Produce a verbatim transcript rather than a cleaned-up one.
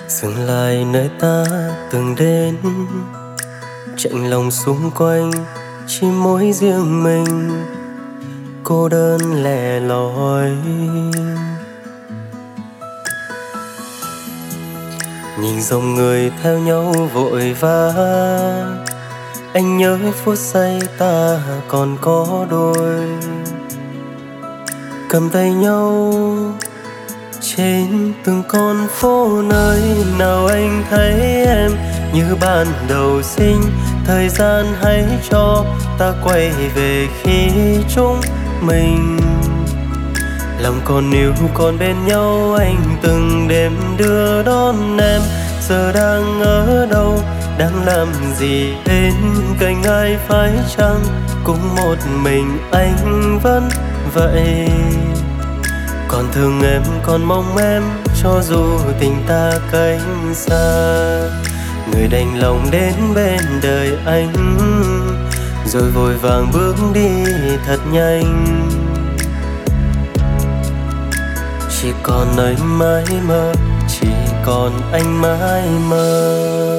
Dừng lại nơi ta từng đến, chạnh lòng xung quanh chỉ mỗi riêng mình, cô đơn lẻ loi. Nhìn dòng người theo nhau vội vã, anh nhớ phút giây ta còn có đôi, cầm tay nhau trên từng con phố nơi nào. Anh thấy em như ban đầu sinh, thời gian hãy cho ta quay về khi chúng mình lòng còn yêu còn bên nhau. Anh từng đêm đưa đón em, giờ đang ở đâu, đang làm gì, bên cạnh ai phải chăng cũng một mình anh vẫn vậy. Còn thương em, còn mong em, cho dù tình ta cách xa, người đành lòng đến bên đời anh, rồi vội vàng bước đi thật nhanh. Chỉ còn nơi mãi mơ, chỉ còn anh mãi mơ.